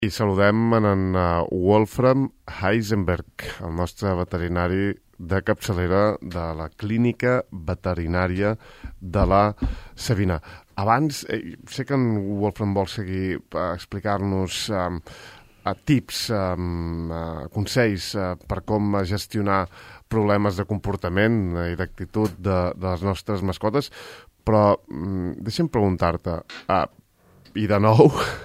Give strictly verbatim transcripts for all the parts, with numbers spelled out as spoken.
I saludem en, en uh, Wolfram Heisenberg, el nostre veterinari de capçalera de la clínica veterinària de la Savina. Abans, eh, sé que en Wolfram vol seguir a explicar-nos um, a tips, um, uh, consells uh, per com gestionar problemes de comportament i d'actitud de, de les nostres mascotes, però um, deixa'm preguntar-te, uh, i de nou...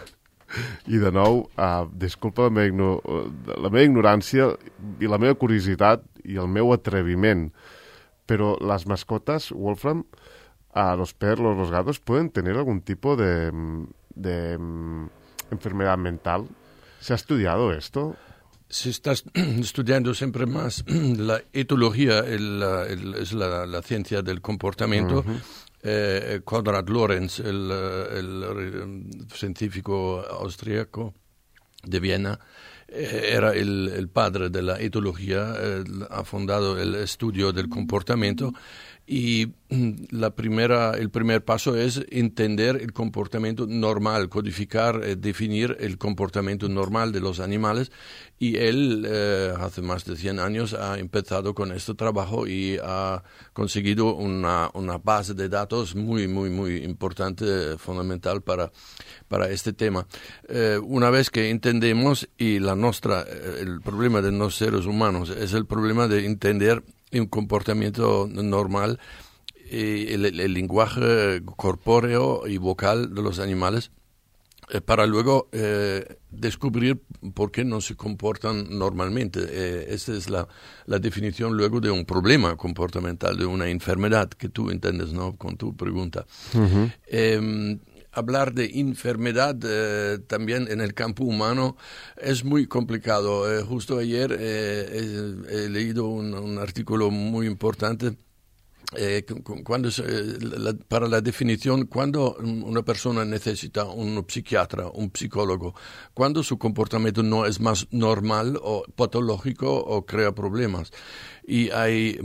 I de nou, uh, disculpa la meva, igno- la meva ignorància i la meva curiositat i el meu atreviment, pero las mascotas, Wolfram, uh, los perros, los gatos, pueden tener algún tipo de, de um, enfermedad mental. ¿Se ha estudiado esto? Se está estudiando siempre más la etología, el, el, es la, la ciencia del comportamiento. Uh-huh. Eh, Konrad Lorenz, el, el, el científico austríaco de Viena, eh, era el, el padre de la etología, eh, ha fundado el estudio del comportamiento y la primera, el primer paso es entender el comportamiento normal, codificar, eh, definir el comportamiento normal de los animales y él eh, hace más de cien años ha empezado con este trabajo y ha conseguido una, una base de datos muy, muy, muy importante, fundamental para, para este tema. Eh, una vez que entendemos y la nuestra, el problema de los seres humanos es el problema de entender un comportamiento normal, eh, el, el lenguaje corpóreo y vocal de los animales, eh, para luego eh, descubrir por qué no se comportan normalmente. Eh, esa es la, la definición luego de un problema comportamental, de una enfermedad que tú entiendes, ¿no?, con tu pregunta. Uh-huh. Eh, Hablar de enfermedad eh, también en el campo humano es muy complicado. Eh, justo ayer eh, he, he leído un, un artículo muy importante eh, cuando se, la, para la definición, cuando una persona necesita un psiquiatra, un psicólogo, cuando su comportamiento no es más normal o patológico o crea problemas. Y hay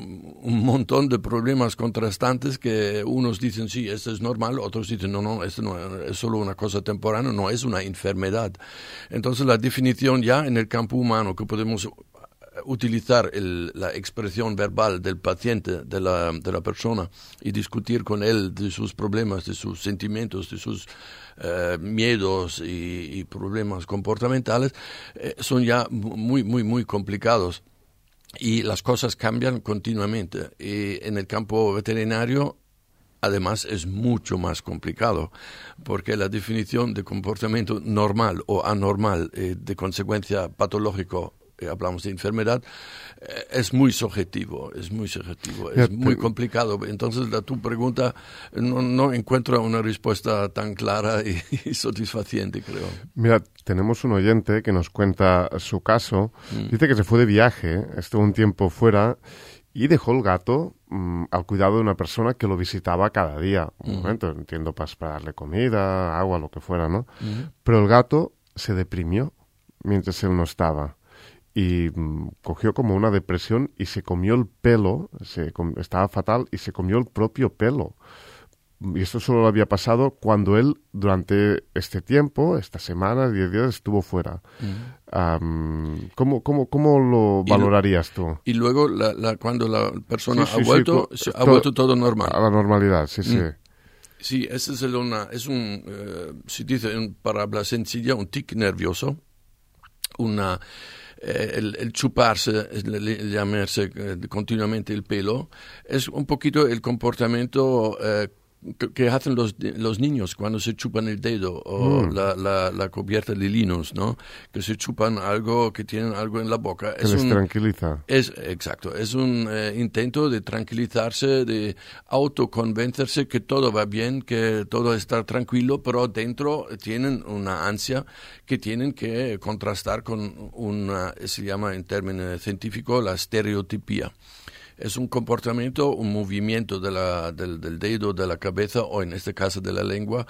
un montón de problemas contrastantes que unos dicen, sí, esto es normal, otros dicen, no, no, esto no es solo una cosa temporal, no es una enfermedad. Entonces, la definición ya en el campo humano que podemos utilizar el, la expresión verbal del paciente, de la, de la persona, y discutir con él de sus problemas, de sus sentimientos, de sus eh, miedos y, y problemas comportamentales, eh, son ya muy, muy, muy complicados. Y las cosas cambian continuamente. Y en el campo veterinario, además, es mucho más complicado, porque la definición de comportamiento normal o anormal, eh, de consecuencia patológico, eh, hablamos de enfermedad, eh, es muy subjetivo, es muy subjetivo, es yeah, muy complicado. Entonces, la, tu pregunta no, no encuentro una respuesta tan clara y, y satisfaciente, creo. Mira, tenemos un oyente que nos cuenta su caso. Mm. Dice que se fue de viaje, estuvo un tiempo fuera y dejó el gato mmm, al cuidado de una persona que lo visitaba cada día. Un mm. momento, entiendo, para, para darle comida, agua, lo que fuera, ¿no? Mm. Pero el gato se deprimió mientras él no estaba. Y mmm, cogió como una depresión y se comió el pelo, se com- estaba fatal y se comió el propio pelo. Y esto solo le había pasado cuando él, durante este tiempo, esta semana, diez días, estuvo fuera. Uh-huh. Um, ¿cómo, cómo, ¿Cómo lo valorarías tú? Y luego, la, la, cuando la persona sí, sí, ha, vuelto, sí, ha todo, vuelto todo normal. A la normalidad, sí, sí. Mm. Sí, ese es, el una, es un, uh, se dice en palabra sencilla, un tic nervioso, una... Eh, el, el chuparse, el, el llamarse eh, continuamente el pelo, es un poquito el comportamiento eh, que, que hacen los, los niños cuando se chupan el dedo o mm. la, la, la cubierta de linos, ¿no? Que se chupan algo, que tienen algo en la boca. Que es les un, tranquiliza. Es, exacto, es un eh, intento de tranquilizarse, de autoconvencerse que todo va bien, que todo está tranquilo, pero dentro tienen una ansia que tienen que contrastar con una, se llama en términos científicos, la estereotipía. Es un comportamiento, un movimiento de la, del, del dedo, de la cabeza o en este caso de la lengua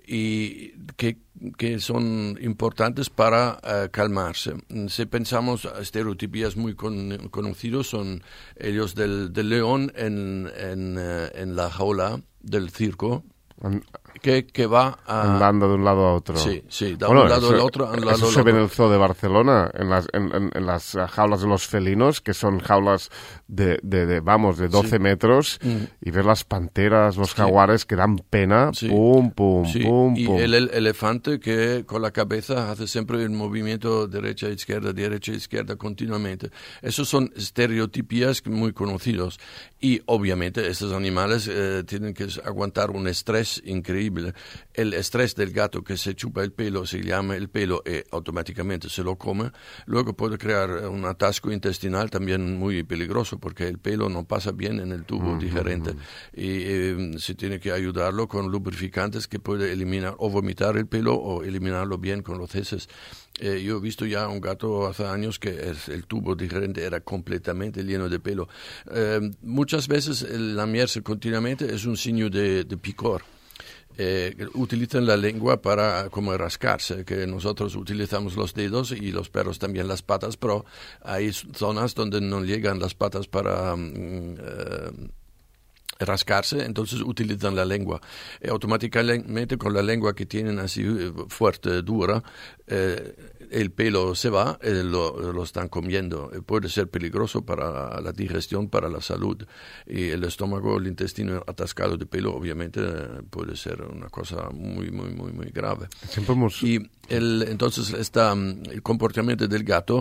y que, que son importantes para uh, calmarse. Si pensamos estereotipías muy con, conocidos, son ellos del, del león en, en, uh, en la jaula del circo, An- que, que va a... Andando de un lado a otro. Sí, sí, de Bueno, un lado eso, al otro. A un lado eso al se ve en otro. el zoo de Barcelona, en las, en, en, en las uh, jaulas de los felinos, que son jaulas de, de, de vamos, de doce Sí. metros, Mm. y ver las panteras, los Sí. jaguares que dan pena, Sí. pum, pum, Sí, pum, y pum. el, el elefante que con la cabeza hace siempre el movimiento derecha, izquierda, derecha, izquierda continuamente. Esos son estereotipías muy conocidos. Y obviamente estos animales eh, tienen que aguantar un estrés increíble. El estrés del gato que se chupa el pelo, se llama el pelo y automáticamente se lo come. Luego puede crear un atasco intestinal también muy peligroso porque el pelo no pasa bien en el tubo Mm, digerente. mm, Y eh, se tiene que ayudarlo con lubrificantes que puede eliminar o vomitar el pelo o eliminarlo bien con los heces. Eh, yo he visto ya un gato hace años que es, el tubo digerente era completamente lleno de pelo. Eh, muchas veces el lamerse continuamente es un signo de, de picor. Eh, utilizan la lengua para como rascarse, que nosotros utilizamos los dedos y los perros también las patas, pero hay zonas donde no llegan las patas para mm, eh, rascarse, entonces utilizan la lengua. Y automáticamente con la lengua que tienen así eh, fuerte, dura, eh, el pelo se va, eh, lo, lo están comiendo. Eh, puede ser peligroso para la digestión, para la salud. Y el estómago, el intestino atascado de pelo, obviamente eh, puede ser una cosa muy, muy, muy, muy grave. Siempre hemos... Y el, entonces está, el comportamiento del gato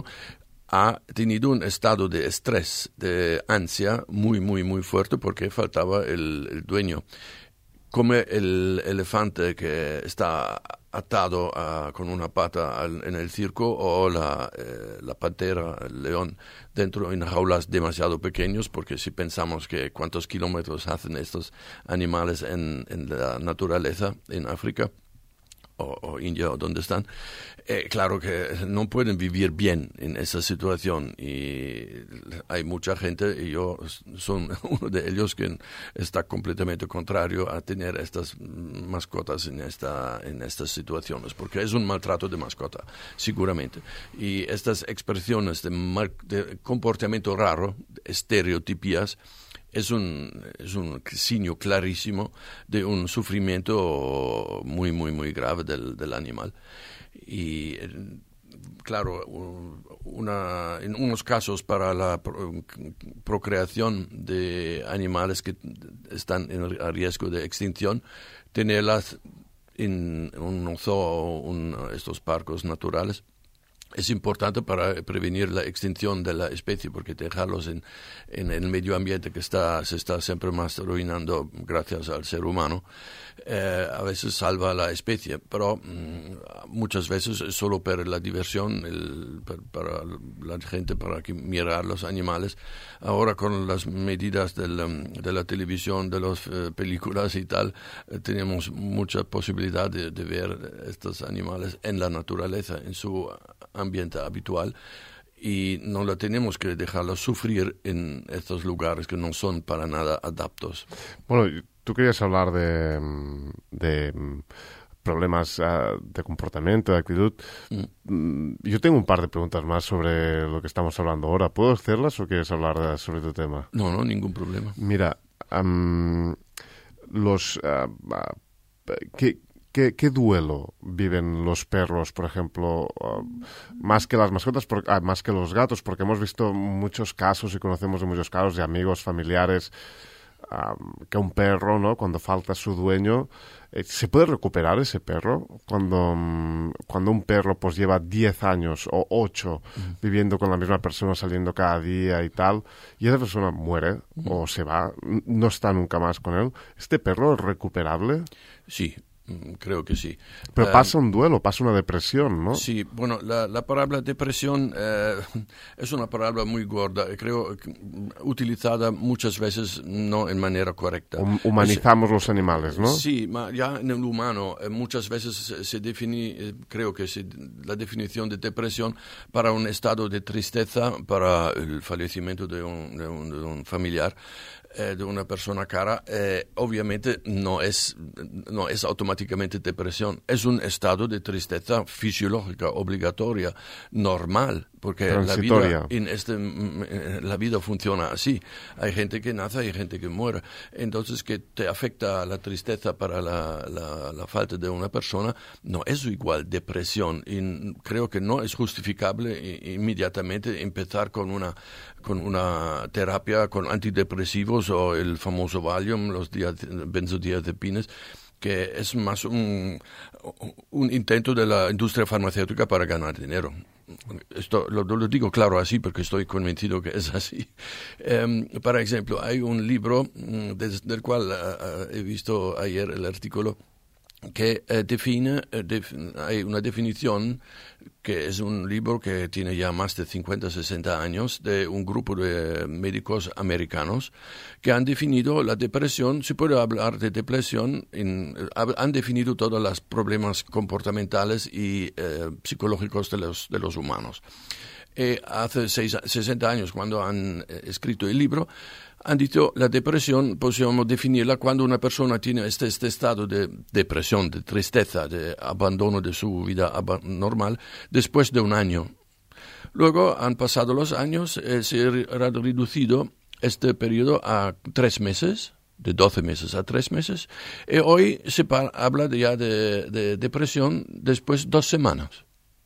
ha tenido un estado de estrés, de ansia muy, muy, muy fuerte porque faltaba el, el dueño. Como el elefante que está atado a, con una pata al, en el circo o la, eh, la pantera, el león, dentro en jaulas demasiado pequeños, porque si pensamos que cuántos kilómetros hacen estos animales en, en la naturaleza, en África, O, o India o donde están, eh, claro que no pueden vivir bien en esa situación y hay mucha gente y yo soy uno de ellos que está completamente contrario a tener estas mascotas en esta en estas situaciones porque es un maltrato de mascota seguramente y estas expresiones de, mar, de comportamiento raro, estereotipías, Es un, es un signo clarísimo de un sufrimiento muy, muy, muy grave del, del animal. Y, claro, una, en unos casos para la procreación de animales que están en a riesgo de extinción, tenerlas en un zoo o un, estos parques naturales, es importante para prevenir la extinción de la especie, porque dejarlos en, en el medio ambiente que está, se está siempre más arruinando gracias al ser humano, eh, a veces salva la especie, pero mmm, muchas veces es solo para la diversión, el, para, para la gente, para que mirar los animales. Ahora con las medidas del, de la televisión, de las eh, películas y tal, eh, tenemos mucha posibilidad de, de ver estos animales en la naturaleza, en su ambiente habitual, y no la tenemos que dejarlos sufrir en estos lugares que no son para nada adaptos. Bueno, tú querías hablar de, de problemas uh, de comportamiento, de actitud. Mm. Yo tengo un par de preguntas más sobre lo que estamos hablando ahora. ¿Puedo hacerlas o quieres hablar de, sobre tu tema? No, no, ningún problema. Mira, um, los... Uh, uh, ¿qué, ¿Qué, ¿Qué duelo viven los perros, por ejemplo, uh, más que las mascotas, por, uh, más que los gatos? Porque hemos visto muchos casos y conocemos de muchos casos de amigos, familiares, um, que un perro, ¿no? Cuando falta su dueño, eh, ¿se puede recuperar ese perro? Cuando, um, cuando un perro pues lleva diez años o ocho uh-huh. viviendo con la misma persona, saliendo cada día y tal, y esa persona muere uh-huh. o se va, no está nunca más con él, ¿este perro es recuperable? Sí. Creo que sí. Pero pasa un duelo, pasa una depresión, ¿no? Sí, bueno, la, la palabra depresión eh, es una palabra muy gorda, creo utilizada muchas veces no en manera correcta. Humanizamos es, los animales, ¿no? Sí, ma ya en el humano eh, muchas veces se, se define, eh, creo que se, la definición de depresión para un estado de tristeza, para el fallecimiento de un, de un, de un familiar, eh, de una persona cara, eh, obviamente no es, no es automáticamente automáticamente depresión. Es un estado de tristeza fisiológica, obligatoria, normal, porque la vida, en este, la vida funciona así. Hay gente que nace, hay gente que muere. Entonces, que te afecta la tristeza para la, la, la falta de una persona, no es igual depresión. Y creo que no es justificable inmediatamente empezar con una, con una terapia con antidepresivos o el famoso Valium, los benzodiazepines, que es más un, un intento de la industria farmacéutica para ganar dinero. Esto lo, lo digo claro así porque estoy convencido que es así. Um, por ejemplo, hay un libro des, del cual uh, he visto ayer el artículo que uh, define, uh, def, hay una definición que es un libro que tiene ya más de cincuenta, sesenta años, de un grupo de médicos americanos que han definido la depresión. Se puede hablar de depresión, en, han definido todos los problemas comportamentales y eh, psicológicos de los, de los humanos. Eh, hace seis, sesenta años, cuando han eh, escrito el libro, han dicho la depresión, podemos definirla cuando una persona tiene este, este estado de depresión, de tristeza, de abandono de su vida normal, después de un año. Luego han pasado los años, eh, se ha reducido este periodo a tres meses, de doce meses a tres meses, y hoy se habla de ya de, de depresión después de dos semanas.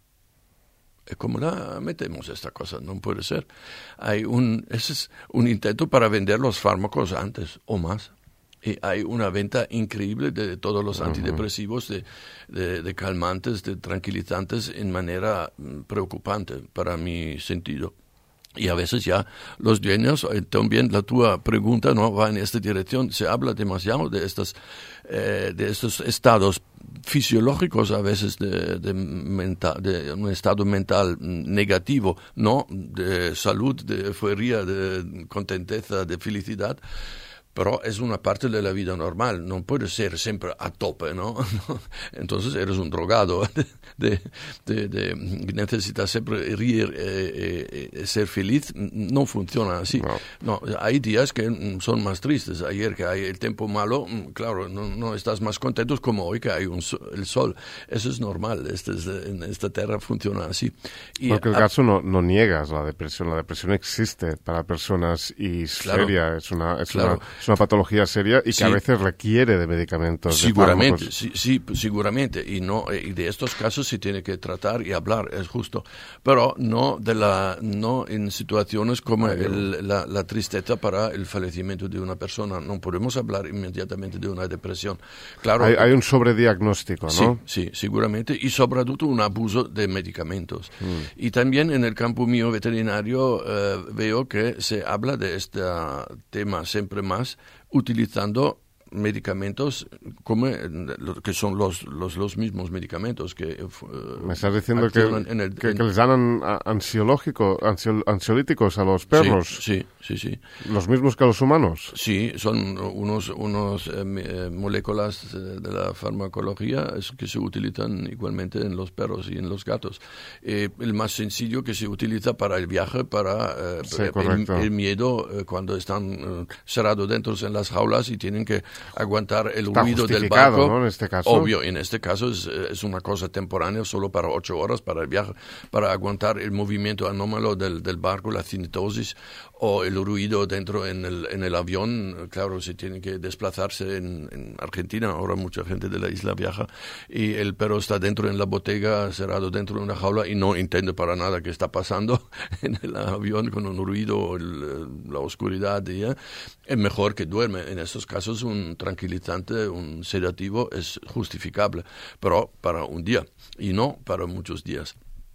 ¿Cómo la metemos esta cosa? No puede ser. Hay un, ese es un intento para vender los fármacos antes o más. Y hay una venta increíble de todos los antidepresivos, de, de, de calmantes, de tranquilizantes en manera preocupante para mi sentido. Y a veces ya los dueños, también la tua pregunta no va en esta dirección, se habla demasiado de estos, eh, de estos estados fisiológicos a veces de, de, mental, de un estado mental negativo, no de salud, de euforia, de contenteza, de felicidad. Pero es una parte de la vida normal, no puede ser siempre a tope, ¿no? Entonces eres un drogado, de, de, de, necesitas siempre reír, eh, eh, ser feliz, no funciona así. No. No, hay días que son más tristes, ayer que hay el tiempo malo, claro, no, no estás más contento como hoy que hay un, el sol, eso es normal, este es, en esta tierra funciona así. Y porque el caso no, no niegas la depresión, la depresión existe para personas y claro, seria, es una... Es claro. una Es una patología seria y que sí, a veces requiere de medicamentos. Seguramente, de sí, sí, seguramente. Y no, y de estos casos se tiene que tratar y hablar, es justo. Pero no de la, no en situaciones como el, la, la tristeza para el fallecimiento de una persona. No podemos hablar inmediatamente de una depresión. Claro. Hay, hay un sobrediagnóstico, ¿no? Sí, sí, seguramente. Y sobre todo un abuso de medicamentos. Mm. Y también en el campo mío veterinario eh, veo que se habla de este tema siempre más utilizando medicamentos como que son los los, los mismos medicamentos que uh, me estás diciendo que, en el, que, en... que les dan ansiológico, ansio, ansiolíticos a los perros. Sí, sí, sí, sí. Los mismos que a los humanos. Sí, son unos unos eh, moléculas de la farmacología que se utilizan igualmente en los perros y en los gatos. Eh, el más sencillo que se utiliza para el viaje, para eh, sí, el, el miedo eh, cuando están eh, cerrados dentro en las jaulas y tienen que aguantar el Está ruido del barco, ¿no? En este caso. Obvio, en este caso es, es una cosa temporánea, solo para ocho horas para el viaje, para aguantar el movimiento anómalo del, del barco, la cinetosis, o el ruido dentro en el, en el avión. Claro, se tiene que desplazarse en, en Argentina, ahora mucha gente de la isla viaja, y el perro está dentro en la botega, cerrado dentro de una jaula, y no entiende para nada qué está pasando en el avión con un ruido, el, la oscuridad, ¿ya? Es mejor que duerme. En estos casos un tranquilizante, un sedativo es justificable, pero para un día y no para muchos días.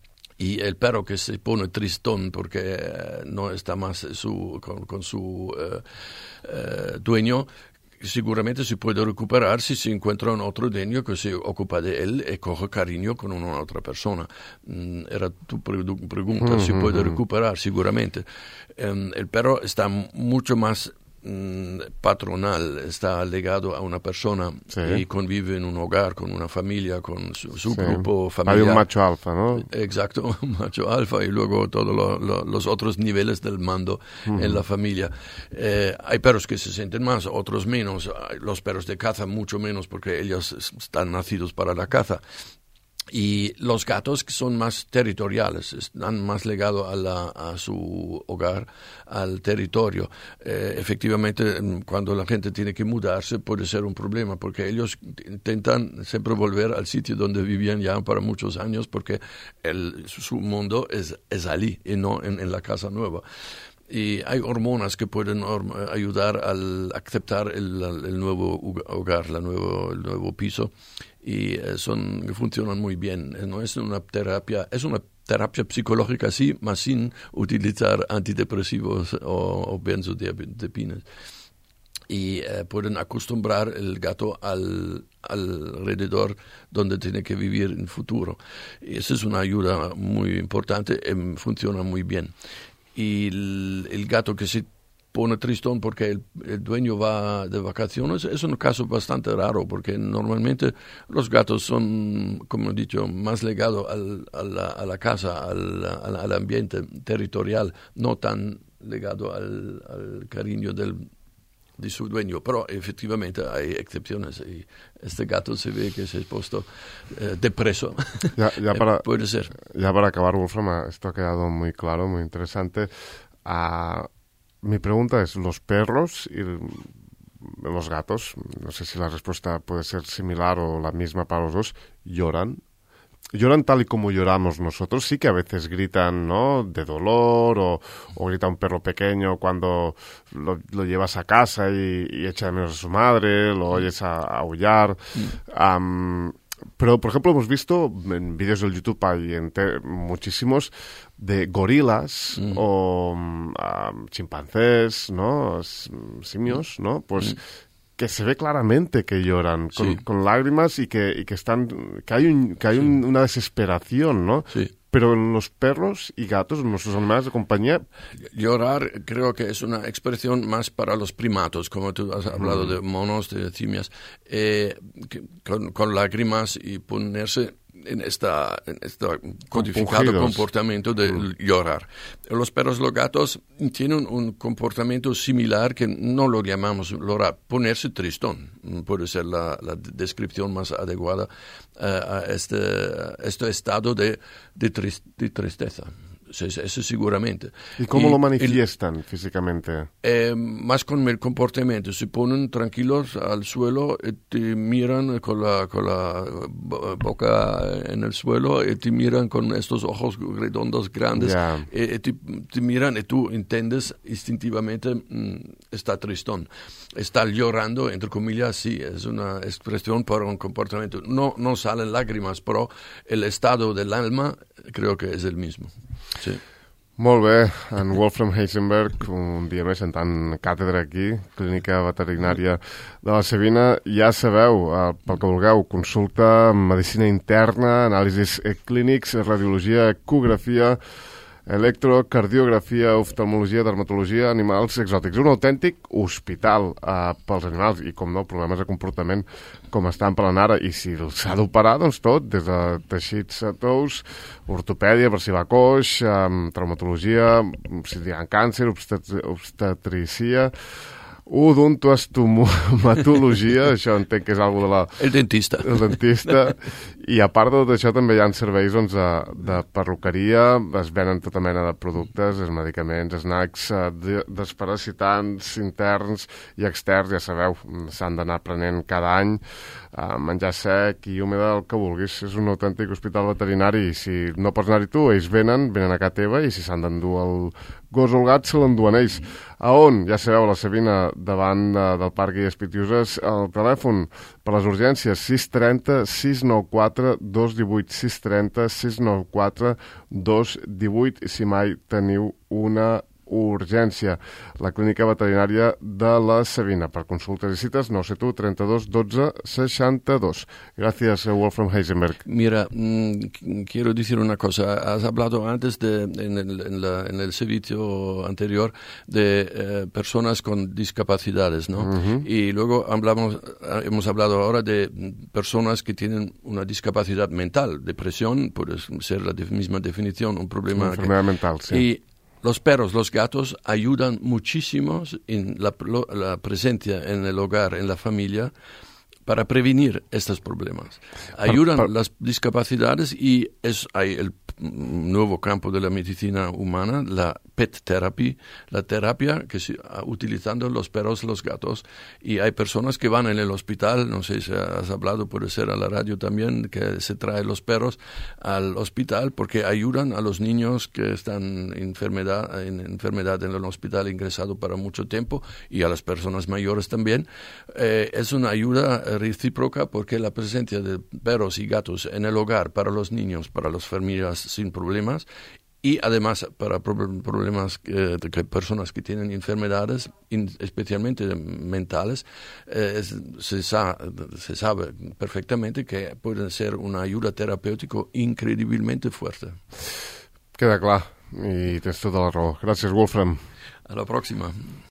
Y el perro que se pone tristón porque eh, no está más su, con, con su eh, eh, dueño, seguramente se puede recuperar si se encuentra un otro dueño que se ocupa de él y coge cariño con una otra persona. Mm, era tu pre- pregunta, uh-huh. Se puede recuperar seguramente. Um, el perro está mucho más mm, patronal, está ligado a una persona sí. y convive en un hogar con una familia, con su, su sí. grupo familiar. Hay un macho alfa, ¿no? Exacto, un macho alfa y luego todos lo, lo, los otros niveles del mando uh-huh. en la familia. Eh, hay perros que se sienten más, otros menos. Los perros de caza mucho menos porque ellos están nacidos para la caza. Y los gatos que son más territoriales, están más ligados a, la, a su hogar, al territorio. Eh, efectivamente, cuando la gente tiene que mudarse puede ser un problema porque ellos intentan siempre volver al sitio donde vivían ya para muchos años porque el, su mundo es, es allí y no en, en la casa nueva. Y hay hormonas que pueden ayudar al aceptar el, el nuevo hogar, la nuevo, el nuevo piso, y son, funcionan muy bien. No es una terapia, es una terapia psicológica, sí, mas sin utilizar antidepresivos o, o benzodiazepinas. Y eh, pueden acostumbrar el gato al, al alrededor donde tiene que vivir en el futuro. Y esa es una ayuda muy importante y funciona muy bien. Y el, el gato que se pone tristón porque el, el dueño va de vacaciones es un caso bastante raro porque normalmente los gatos son, como he dicho, más ligados al, a, la, a la casa, al, al, al ambiente territorial, no tan ligado al, al cariño del, de su dueño, pero efectivamente hay excepciones y este gato se ve que se ha puesto eh, depreso. Ya, ya para, puede ser. Ya para acabar, Wolfram, esto ha quedado muy claro, muy interesante. Uh, mi pregunta es, ¿los perros y los gatos, no sé si la respuesta puede ser similar o la misma para los dos, lloran? Lloran tal y como lloramos nosotros, sí que a veces gritan, ¿no?, de dolor, o, o grita un perro pequeño cuando lo, lo llevas a casa y, y echa de menos a su madre, lo oyes a, a aullar. Mm. Um, pero, por ejemplo, hemos visto en vídeos del YouTube, hay ente, muchísimos, de gorilas mm. o um, chimpancés, ¿no?, simios, ¿no?, pues... Mm. que se ve claramente que lloran con, sí. con lágrimas y que, y que están que hay un, que hay un, sí. una desesperación, ¿no? Sí. Pero en los perros y gatos, en nuestros animales de compañía... Llorar creo que es una expresión más para los primatos, como tú has hablado mm. de monos, de simias, eh, que, con, con lágrimas y ponerse en esta, en este codificado Compungidos. comportamiento de mm. llorar. Los perros y los gatos tienen un comportamiento similar que no lo llamamos llorar, ponerse tristón. Puede ser la, la descripción más adecuada uh, a este, este estado de, de, trist, de tristeza. Eso, eso seguramente. ¿Y cómo y, lo manifiestan el, físicamente? Eh, más con el comportamiento. Se ponen tranquilos al suelo y te miran con la, con la boca en el suelo y te miran con estos ojos redondos grandes. Yeah. Y, y te, te miran y tú entiendes instintivamente, mmm, está tristón. Está llorando, entre comillas, sí, es una expresión para un comportamiento. No, no salen lágrimas, pero el estado del alma creo que es el mismo. Sí. Molt bé, en Wolfram Heisenberg, un dia més sentant càtedra aquí, Clínica Veterinària de la Savina. Ja sabeu, eh, pel que vulgueu, consulta medicina interna, anàlisis clínics, radiologia, ecografia, electrocardiografia, oftalmologia, dermatologia, animals exòtics. Un autèntic hospital eh, pels animals i, com no, problemes de comportament com estan parlant ara. I si s'ha d'operar, doncs tot, des de teixits a tous, ortopèdia per si va coix, eh, traumatologia, si hi ha càncer, obstet- obstetricia, odontoestomatologia, això entenc que és alguna de la... El dentista. El dentista. I a part de tot això també hi ha serveis doncs, de, de perruqueria, es venen tota mena de productes, els medicaments, snacks, de, desparasitants interns i externs, ja sabeu, s'han d'anar prenent cada any, eh, menjar sec i húmeda, el que vulguis. És un autèntic hospital veterinari i si no pots anar-hi tu, ells venen, venen a casa teva i si s'han d'endur el gos o el gat se l'enduen ells. A on? Ja sabeu, a la Savina, davant de, del Parc Guilles Pitiuses, el telèfon per les urgències sis trenta, sis nou quatre, dos divuit, sis trenta, sis nou quatre, dos divuit, si mai teniu una urgència. La clínica veterinària de la Savina. Per consultes i cites, nou set u, trenta-dos, dotze, seixanta-dos. Gracias, Wolfram Heisenberg. Mira, mmm, quiero decir una cosa. Has hablado antes de, en, el, en, la, en el servicio anterior de eh, personas con discapacidades, ¿no? Uh-huh. Y luego hablamos, hemos hablado ahora de personas que tienen una discapacidad mental. Depresión puede ser la de, misma definición, un problema. Una enfermedad que, mental, sí. Y los perros, los gatos ayudan muchísimo en la, la presencia en el hogar, en la familia, para prevenir estos problemas. Ayudan per, per... las discapacidades y es, hay el nuevo campo de la medicina humana, la pet therapy, la terapia que se, utilizando los perros, los gatos, y hay personas que van en el hospital, no sé si has hablado, puede ser a la radio también, que se traen los perros al hospital porque ayudan a los niños que están enfermedad, en enfermedad en el hospital ingresado para mucho tiempo y a las personas mayores también. Eh, es una ayuda recíproca porque la presencia de perros y gatos en el hogar para los niños, para las familias sin problemas, y además para problemas que, que personas que tienen enfermedades, in, especialmente mentales, eh, se, sa, se sabe perfectamente que pueden ser una ayuda terapéutica increíblemente fuerte. Queda clar, i tens tota la raó. Gràcies, Wolfram. A la próxima.